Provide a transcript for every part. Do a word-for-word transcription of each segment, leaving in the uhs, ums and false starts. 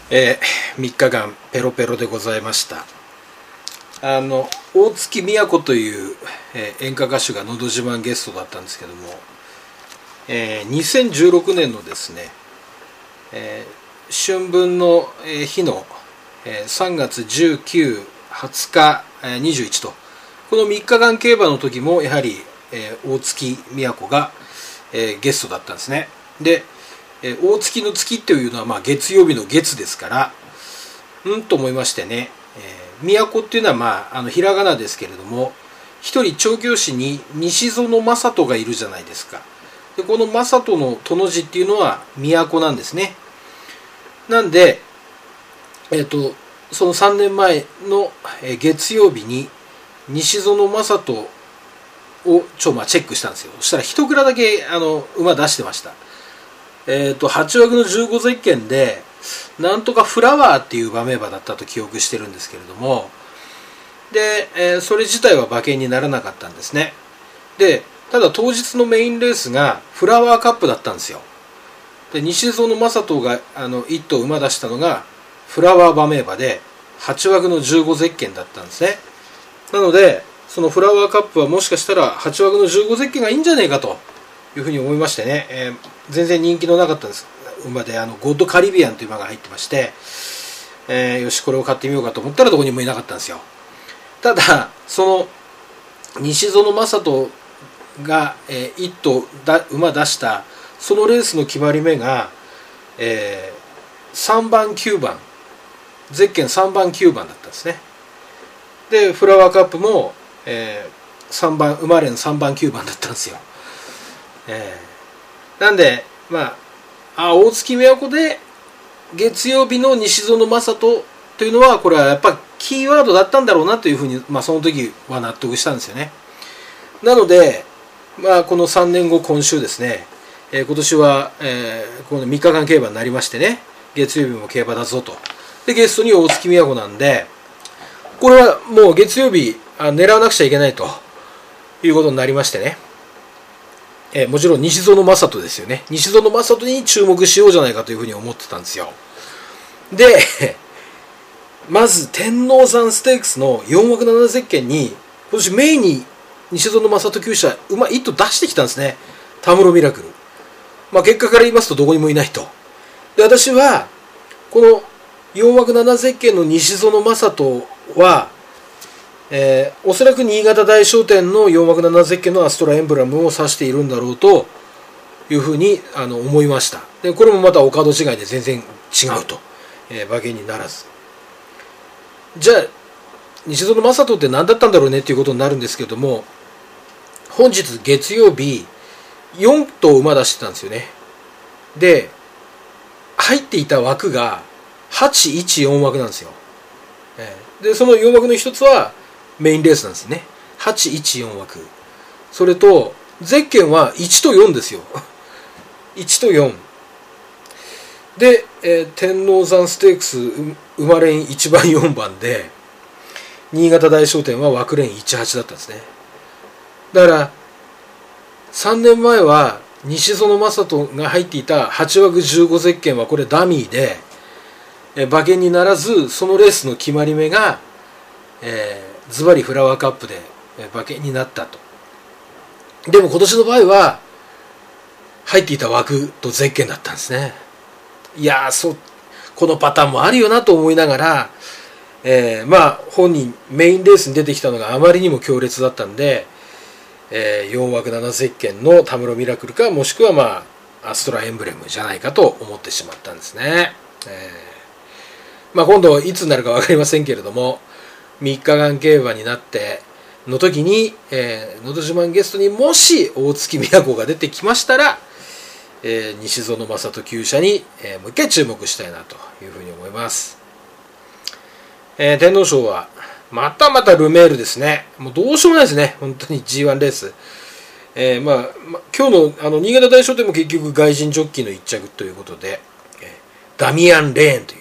えー、みっかかんペロペロでございました。あの大月みや子という、えー、演歌歌手がのど自慢ゲストだったんですけども、えー、にせんじゅうろくねんのですね、えー、春分の日の、えー、さんがつじゅうくにち、はつか、えー、にじゅういちとこのみっかかん競馬の時もやはり、えー、大月みや子が、えー、ゲストだったんですね。で大月の月というのはまあ月曜日の月ですからうんと思いましてね、えー、都っていうのはまああのひらがなですけれども、一人調教師に西園正人がいるじゃないですか。でこの正人のとの字っていうのは都なんですね。なんで、えー、とそのさんねんまえの月曜日に西園正人をちょまあチェックしたんですよ。そしたら一蔵だけあの馬出してました。えー、とはちわくのじゅうごゼッケンでなんとかフラワーっていう馬名馬だったと記憶してるんですけれども、で、えー、それ自体は馬券にならなかったんですね。でただ当日のメインレースがフラワーカップだったんですよ。で西園正人があのいっ頭馬出したのがフラワー馬名馬ではちわくのじゅうごゼッケンだったんですね。なのでそのフラワーカップはもしかしたらはちわくのじゅうごゼッケンがいいんじゃねえかというふうに思いましてね、えー、全然人気のなかったんです馬で、あのゴッドカリビアンという馬が入ってまして、えー、よしこれを買ってみようかと思ったらどこにもいなかったんですよ。ただその西園正人が、えー、いっ頭だ馬出したそのレースの決まり目が、えー、さんばんきゅうばんゼッケンさんばんきゅうばんだったんですね。でフラワーカップも、えー、さんばん馬連さんばんきゅうばんだったんですよ。えー、なんでまああ大月都で月曜日の西園正人というのはこれはやっぱキーワードだったんだろうなというふうに、まあ、その時は納得したんですよね。なので、まあ、このさんねんご今週ですね、えー、今年は、えー、このみっかかん競馬になりましてね、月曜日も競馬だぞと。でゲストに大月都なんで、これはもう月曜日あ狙わなくちゃいけないということになりましてね、えー、もちろん西園正人ですよね。西園正人に注目しようじゃないかというふうに思ってたんですよ。でまず天王山ステークスのよんわくななゼッケンに今年メインに西園正人厩舎馬いっ頭出してきたんですね。タムロミラクル、まあ、結果から言いますとどこにもいないと。で私はこのよんわくななゼッケンの西園正人はえー、おそらく新潟大商店のよんわくななゼッケンのアストラエンブラムを指しているんだろうというふうにあの思いました。でこれもまたお門違いで全然違うと、えー、馬券にならず、じゃあ西園正人って何だったんだろうねっていうことになるんですけども、本日月曜日よん頭馬出してたんですよね。で入っていた枠がはちいちよん枠なんですよ。えー、でそのよん枠の一つはメインレースなんですね。はちいちよん枠。それとゼッケンはいちとよんですよ。いちとよんで、えー、天王山ステークス馬連いちばんよんばんで新潟大商店は枠連いちはちだったんですね。だからさんねんまえは西園正人が入っていたはちわくじゅうごゼッケンはこれダミーで、えー、馬券にならず、そのレースの決まり目が、えーズバリフラワーカップで馬券になったと。でも今年の場合は入っていた枠とゼッケンだったんですね。いやーそこのパターンもあるよなと思いながら、えー、まあ本人メインレースに出てきたのがあまりにも強烈だったんで、えー、よんわくななゼッケンのタムロミラクルか、もしくはまあアストラエンブレムじゃないかと思ってしまったんですね。えー、まあ今度いつになるか分かりませんけれども、みっかかん競馬になっての時に、えー、のど自慢ゲストにもし大月都が出てきましたら、えー、西園正人厩舎に、えー、もう一回注目したいなというふうに思います。えー、天皇賞はまたまたルメールですね。もうどうしようもないですね、本当に ジーワン レース。えーまあま、今日の、あの新潟大賞典も結局外人ジョッキーの一着ということで、えー、ダミアン・レーンという、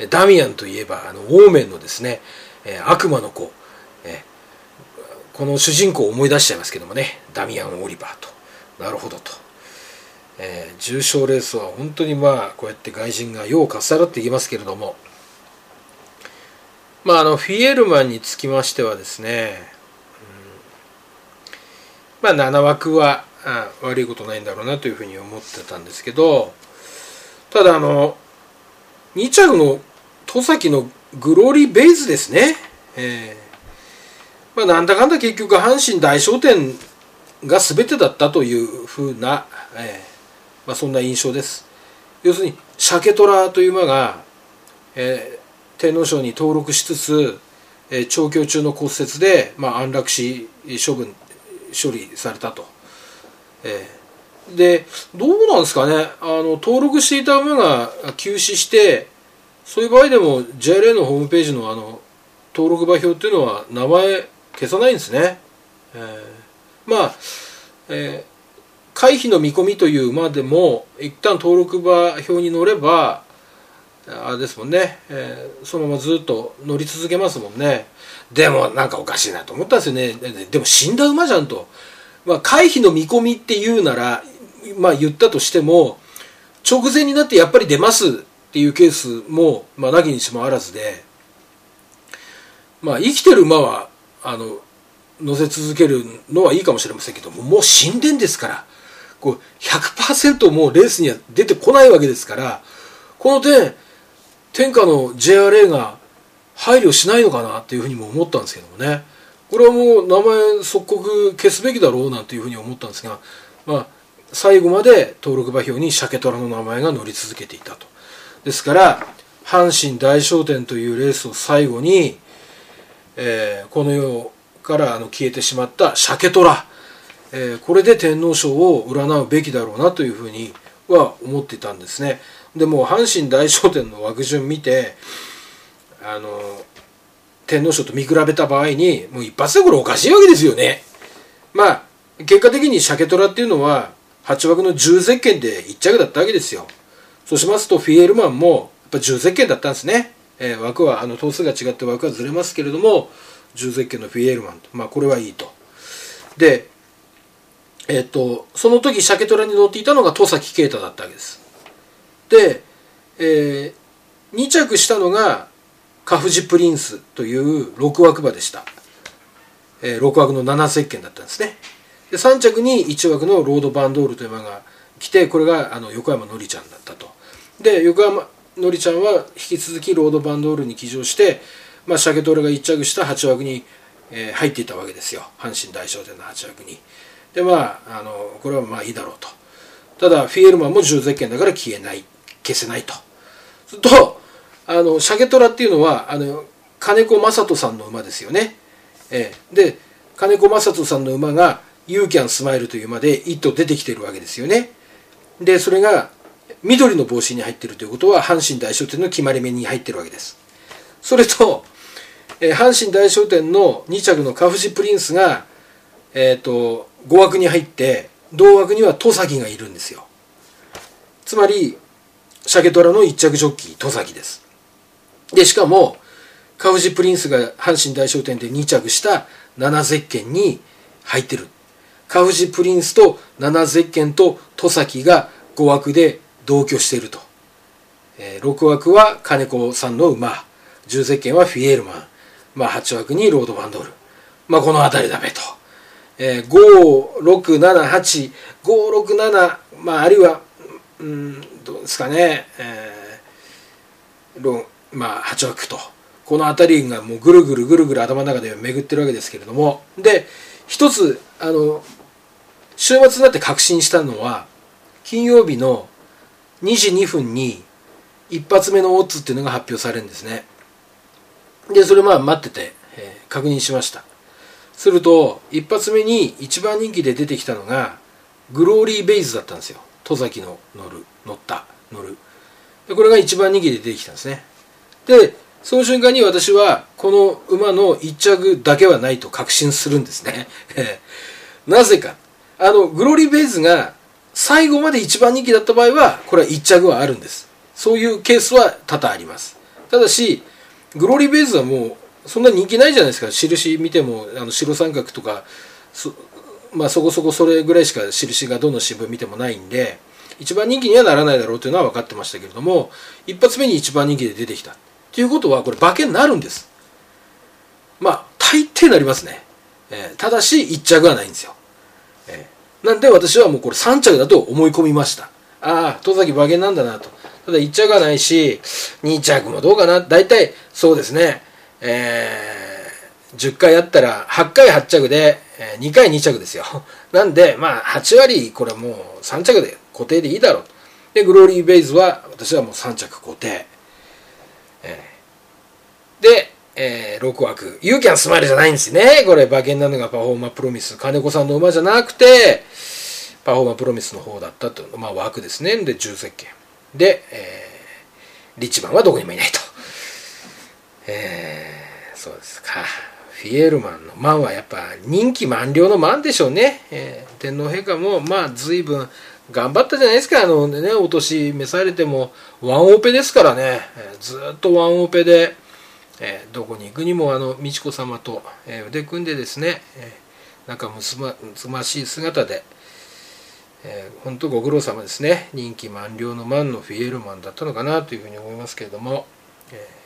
ダミアンといえばあのオーメンのですね、えー、悪魔の子、えー、この主人公を思い出しちゃいますけどもね、ダミアン・オリバーと。なるほどと、 えー、重賞レースは本当にまあこうやって外人が世をかっさらっていきますけれども、まああのフィエールマンにつきましてはですね、うん、まあなな枠はあ悪いことないんだろうなというふうに思ってたんですけど、ただあのに着の戸崎のグローリーベイズですね、えーまあ、なんだかんだ結局阪神大賞典が全てだったというふうな、えーまあ、そんな印象です。要するに鮭虎という馬が、えー、天皇賞に登録しつつ、えー、調教中の骨折で、まあ、安楽死処分処理されたと、えー、でどうなんですかね、あの登録していた馬が急死して、そういう場合でも ジェイアールエー のホームページのあの登録馬表っていうのは名前消さないんですね。えー、まあ、えー、回避の見込みという馬でも一旦登録馬表に乗ればあれですもんね、えー、そのままずっと乗り続けますもんね。でもなんかおかしいなと思ったんですよね。でも死んだ馬じゃんと、まあ、回避の見込みっていうなら、まあ、言ったとしても直前になってやっぱり出ますっていうケースも、まあ、なきにしもあらずで、まあ、生きてる馬はあの乗せ続けるのはいいかもしれませんけども、もう死んでんですから、こう ひゃくパーセント もうレースには出てこないわけですから、この点天下の ジェイアールエー が配慮しないのかなっていうふうにも思ったんですけどもね、これはもう名前即刻消すべきだろうなんていうふうに思ったんですが、まあ、最後まで登録馬表に鮭虎の名前が載り続けていたと。ですから阪神大賞典というレースを最後に、えー、この世からあの消えてしまった鮭虎、えー、これで天皇賞を占うべきだろうなというふうには思っていたんですね。でも阪神大賞典の枠順見て、あの天皇賞と見比べた場合にもう一発でこれおかしいわけですよね。まあ結果的に鮭虎っていうのははち枠のじゅうゼッケンでいっ着だったわけですよ。そうしますとフィエールマンもやっぱじゅうゼッケンだったんですね。えー、枠はあの頭数が違って枠はずれますけれどもじゅうゼッケンのフィエールマンと、まあこれはいいと。で、えっとその時鮭虎に乗っていたのが戸崎圭太だったわけです。で、えー、に着したのがカフジプリンスというろく枠馬でした。えー、ろく枠のななゼッケンだったんですね。でさん着にいち枠のロードバンドールという馬が来て、これがあの横山のりちゃんだったと。で横山のりちゃんは引き続きロードバンドールに騎乗して、まあ、鮭虎がいっ着したはち枠に、えー、入っていたわけですよ、阪神大賞典のはち枠に。でまああのこれはまあいいだろうと。ただフィエールマンもじゅうゼッケンだから消えない消せないと。するとあの鮭虎っていうのはあの金子正人さんの馬ですよね。えー、で金子正人さんの馬がユーキャンスマイルという馬で一頭出てきてるわけですよね。でそれが緑の帽子に入っているということは阪神大賞典の決まり目に入っているわけです。それと、えー、阪神大賞典のに着のカフジプリンスが、えー、とご枠に入って同枠には戸崎がいるんですよ。つまり鮭虎のいっ着ジョッキー戸崎です。でしかもカフジプリンスが阪神大賞典でに着したななゼッケンに入ってる。カフジプリンスとななゼッケンと戸崎がご枠で同居していると。えー、ろく枠は金子さんの馬、じゅうゼッケンはフィエールマン、まあ、はち枠にロードバンドール、まあ、この辺りだべと。えー、ご、ろく、なな、はち、ご、ろく、なな、まあ、あるいはうんどうですかね、えーまあ、はち枠と、この辺りがもうぐるぐるぐるぐる頭の中で巡ってるわけですけれども、で一つあの週末になって確信したのは金曜日のにじにふんに一発目のオッズっていうのが発表されるんですね。でそれまあ待ってて、えー、確認しました。すると一発目に一番人気で出てきたのがグローリーベイズだったんですよ。戸崎の乗る乗った乗るでこれが一番人気で出てきたんですね。でその瞬間に私はこの馬のいっ着だけはないと確信するんですね。なぜかあのグローリーベイズが最後まで一番人気だった場合はこれはいっ着はあるんです。そういうケースは多々あります。ただしグローリーベイズはもうそんな人気ないじゃないですか。印見てもあの白三角とか そ,、まあ、そこそこそれぐらいしか印がどの新聞見てもないんで、 一番人気にはならないだろうというのは分かってましたけれども、一発目に一番人気で出てきたということはこれ馬券になるんです。まあ大抵なりますね、えー、ただしいっ着はないんですよ、えー、なんで私はもうこれさん着だと思い込みました。ああ戸崎馬券なんだなと。ただいっ着はないしに着もどうかな。大体そうですね、えー、じゅっかいやったらはちかいはち着でにかいに着ですよ。なんでまあはち割これはもうさん着で固定でいいだろう。でグローリーベイズは私はもうさん着固定、えー、で、えー、ろく枠ユーキャンスマイルじゃないんですね。これ馬券なのがパフォーマープロミス金子さんの馬じゃなくてパフォーマープロミスの方だったという、まあ、枠ですね。でじゅう席で、えー、リッチマンはどこにもいないと、えー、そうですか。フィエールマンのマンはやっぱ任期満了のマンでしょうね、えー、天皇陛下もまあ随分頑張ったじゃないですか。あのね、お年召されてもワンオペですからね、えー、ずっとワンオペで、えー、どこに行くにもあの美智子様と、えー、腕組んでですね、えー、なんかむつま、むつましい姿で、えー、本当ご苦労様ですね。任期満了のマンのフィエールマンだったのかなというふうに思いますけれども、えー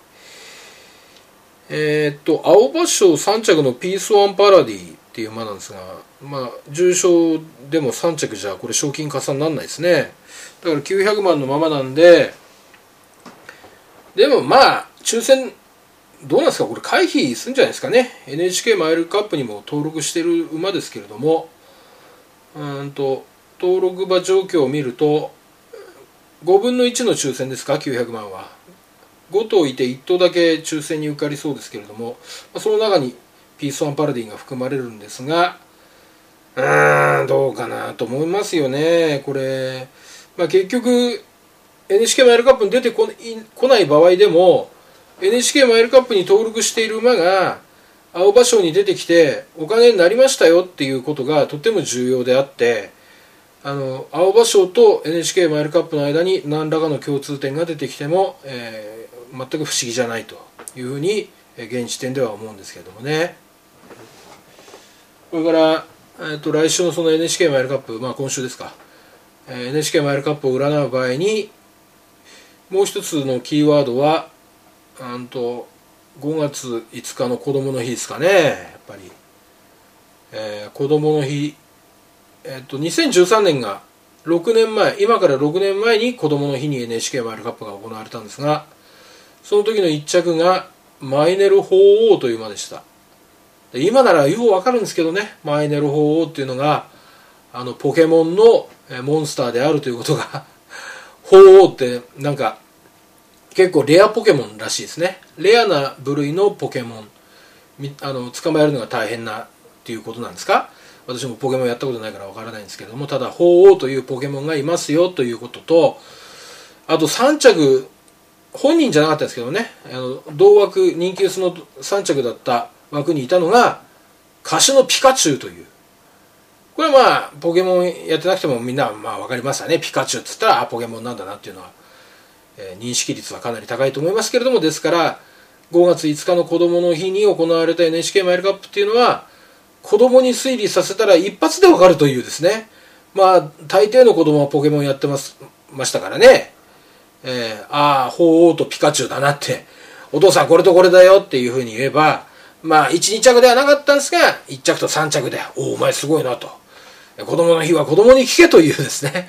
えー、っと青葉賞さん着のピースワンパラディっていう馬なんですが、まあ重賞でもさん着じゃこれ賞金加算にならないですね。だからきゅうひゃくまんのままなんで、でもまあ抽選どうなんですか、これ回避するんじゃないですかね。 エヌエイチケー マイルカップにも登録している馬ですけれども、うんと登録馬状況を見るとごぶんのいちの抽選ですか。きゅうひゃくまんはご頭いていっ頭だけ抽選に受かりそうですけれども、その中にピースワンパラディが含まれるんですが、うーんどうかなと思いますよね。これ、まあ、結局 エヌエイチケー マイルカップに出てこない場合でも エヌエイチケー マイルカップに登録している馬が青葉賞に出てきてお金になりましたよっていうことがとても重要であって、あの青葉賞と エヌエイチケー マイルカップの間に何らかの共通点が出てきても、えー全く不思議じゃないというふうに現時点では思うんですけれどもね。これから、えー、と来週のその エヌエイチケー マイルカップ、まあ今週ですか、えー、エヌエイチケー マイルカップを占う場合にもう一つのキーワードはうんとごがついつかの子どもの日ですかね。やっぱり、えー、子どもの日、えー、とにせんじゅうさんねんがろくねんまえ、今からろくねんまえに子どもの日に エヌエイチケー マイルカップが行われたんですが、その時のいっ着がマイネル鳳凰という馬でした。今ならようわかるんですけどね、マイネル鳳凰っていうのがあのポケモンのモンスターであるということが鳳凰ってなんか結構レアポケモンらしいですね。レアな部類のポケモン、あの捕まえるのが大変なっていうことなんですか。私もポケモンやったことないからわからないんですけども、ただ鳳凰というポケモンがいますよということと、あとさん着本人じゃなかったですけどね、あの同枠人気薄のさん着だった枠にいたのが歌手のピカチュウという、これはまあポケモンやってなくてもみんなまあ分かりましたね。ピカチュウって言ったらあポケモンなんだなっていうのは、えー、認識率はかなり高いと思いますけれども、ですからごがついつかの子どもの日に行われた エヌエイチケー マイルカップっていうのは子どもに推理させたら一発で分かるというですね、まあ大抵の子どもはポケモンやってますましたからね。えー、ああ鳳凰とピカチュウだなって、お父さんこれとこれだよっていうふうに言えば、まあいち、に着ではなかったんですがいっ着とさん着でおお前すごいなと、子供の日は子供に聞けというですね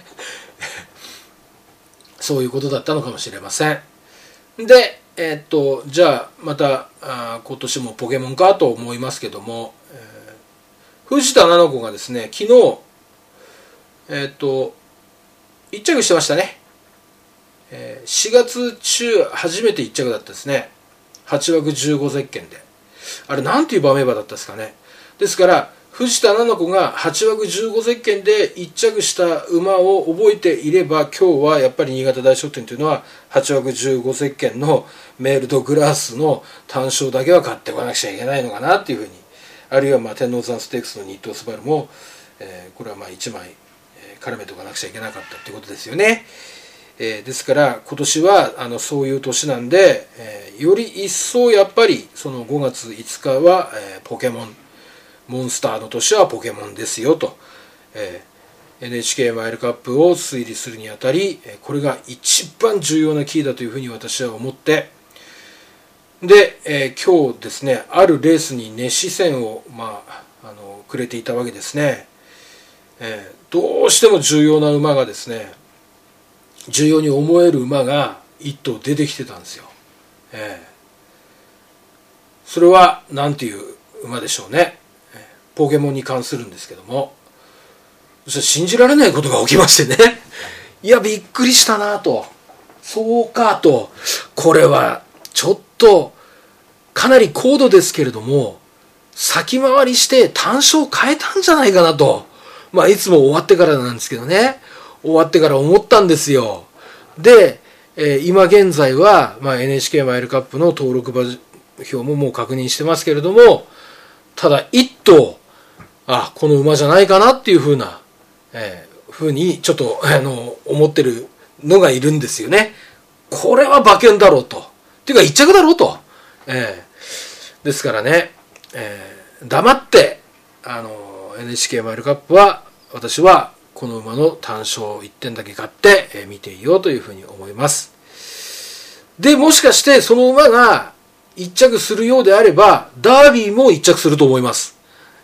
そういうことだったのかもしれません。で、えー、っとじゃあまたあ今年もポケモンかと思いますけども、えー、藤田七子がですね昨日えー、っといっ着してましたね。しがつ中初めていっ着だったですね。はち枠じゅうごゼッケンで、あれなんていう馬名馬だったですかね。ですから藤田七子がはち枠じゅうごゼッケンでいっ着した馬を覚えていれば、今日はやっぱり新潟大賞典というのははち枠じゅうごゼッケンのメールドグラースの単勝だけは買っておかなくちゃいけないのかなっていうふうに、あるいはまあ天王山ステークスの日東スバルも、えー、これはまあいちまい絡めておかなくちゃいけなかったっていうことですよね。えー、ですから今年はあのそういう年なんで、えー、より一層やっぱりそのごがついつかは、えー、ポケモンモンスターの年はポケモンですよと、えエヌエイチケー マイルカップを推理するにあたり、これが一番重要なキーだというふうに私は思って、で、えー、今日ですね、あるレースに熱視線を、まあ、あのくれていたわけですね。えー、どうしても重要な馬がですね、重要に思える馬が一頭出てきてたんですよ。えー、それは何ていう馬でしょうね。ポケモンに関するんですけども、そして信じられないことが起きましてね。いや、びっくりしたなと。そうかと。これはちょっとかなり高度ですけれども、先回りして単勝を変えたんじゃないかなと。まあいつも終わってからなんですけどね。終わってから思ったんですよ。で、えー、今現在は、まあ、エヌエイチケー マイルカップの登録馬表ももう確認してますけれども、ただ一頭、あ、この馬じゃないかなっていうふうな、えー、ふうにちょっとあの思ってるのがいるんですよね。これは馬券だろうと。っていうか一着だろうと。えー、ですからね、えー、黙ってあの エヌエイチケー マイルカップは私はこの馬の単勝いってんだけ買って、えー、見ていようというふうに思います。で、もしかしてその馬が一着するようであればダービーも一着すると思います。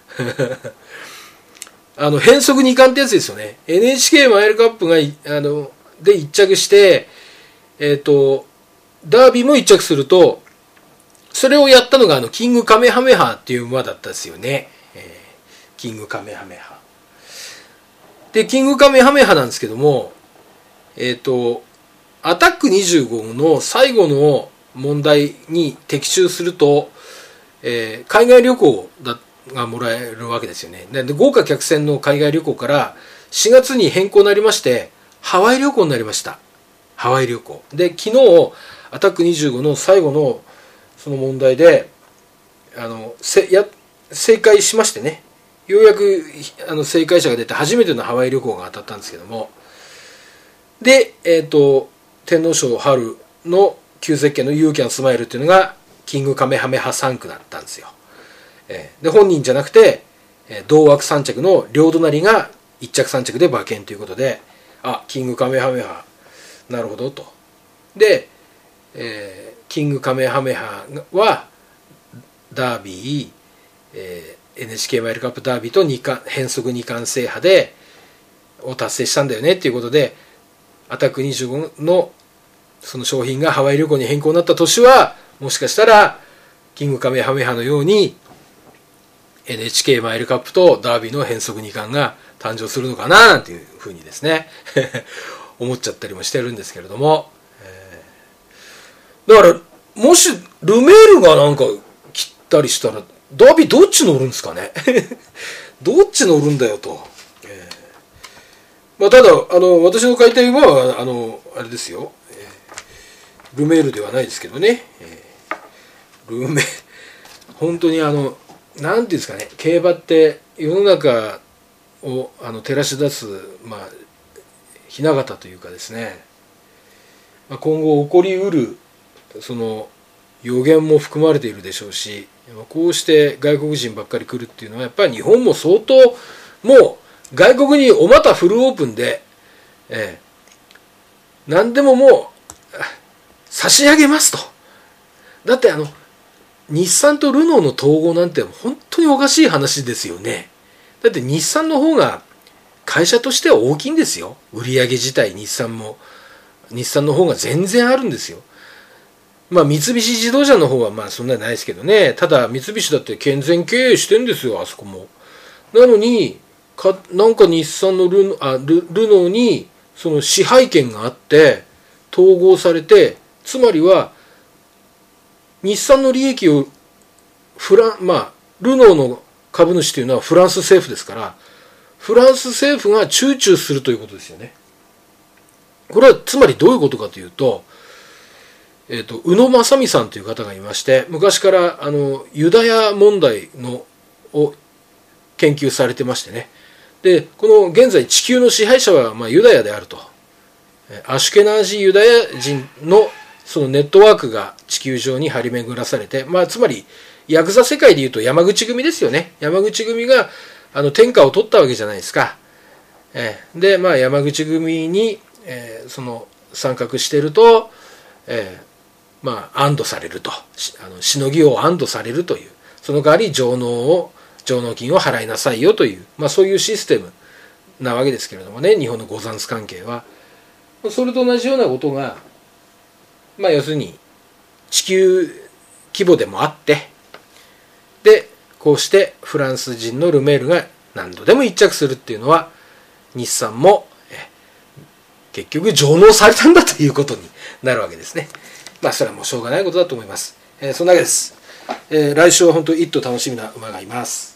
あの変則二冠ってやつですよね。 エヌエイチケー マイルカップがあので一着して、えっとダービーも一着すると、それをやったのがあのキングカメハメハっていう馬だったですよね。えー、キングカメハメハで、キングカメハメハなんですけども、えっとアタックにじゅうごの最後の問題に的中すると、えー、海外旅行だがもらえるわけですよね。で、豪華客船の海外旅行からしがつに変更になりまして、ハワイ旅行になりました。ハワイ旅行で、昨日アタックにじゅうごの最後のその問題であのせや正解しましてね、ようやくあの正解者が出て初めてのハワイ旅行が当たったんですけども、で、えっと天皇賞春の旧設計のユーキャンスマイルっていうのがキングカメハメハさん区だったんですよ。で、本人じゃなくて同枠さん着の両隣がいっ着さん着で馬券ということで、あ、キングカメハメハなるほどと。で、えー、キングカメハメハはダービー、えー、エヌエイチケー マイルカップダービーと二冠変則二冠制覇でを達成したんだよねっていうことで、アタックにじゅうごのその商品がハワイ旅行に変更になった年は、もしかしたらキングカメハメハのように エヌエイチケー マイルカップとダービーの変則二冠が誕生するのかななんていうふうにですね思っちゃったりもしてるんですけれども、えー、だからもしルメールがなんか切ったりしたらダービーどっち乗るんですかねどっち乗るんだよと、えーまあ、ただあの私の買いたい馬はあのあれですよ、えー、ルメールではないですけどね、えー、ルメ本当にあのなんていうんですかね、競馬って世の中をあの照らし出す、まあ、ひな形というかですね、まあ、今後起こりうるその予言も含まれているでしょうし、こうして外国人ばっかり来るっていうのはやっぱり日本も相当もう外国にお股フルオープンで、えー、何でももう差し上げますと。だってあの日産とルノーの統合なんて本当におかしい話ですよね。だって日産の方が会社としては大きいんですよ。売上自体日産も日産の方が全然あるんですよ。まあ三菱自動車の方はまあそんなにないですけどね。ただ三菱だって健全経営してんですよ、あそこも。なのにかなんか日産のルノあ ル, ルノーにその支配権があって統合されて、つまりは日産の利益をフランまあルノーの株主というのはフランス政府ですから、フランス政府が躊躇するということですよね。これはつまりどういうことかというと、えーと、宇野正美さんという方がいまして、昔からあのユダヤ問題のを研究されてましてね。で、この現在地球の支配者はまあユダヤであると。アシュケナージユダヤ人のそのネットワークが地球上に張り巡らされて、まあつまりヤクザ世界でいうと山口組ですよね。山口組があの天下を取ったわけじゃないですか。 えー、で、まあ、山口組に、えー、その参画してると、えー、まあ安堵されると、あのしのぎを安堵されるという、その代わり上納を上納金を払いなさいよという、まあ、そういうシステムなわけですけれどもね、日本の御残関係はそれと同じようなことが、まあ、要するに地球規模でもあって、でこうしてフランス人のルメールが何度でも一着するっていうのは、日産も結局上納されたんだということになるわけですね。まあそれはもうしょうがないことだと思います。えー、そんなわけです。えー、来週は本当に一頭楽しみな馬がいます。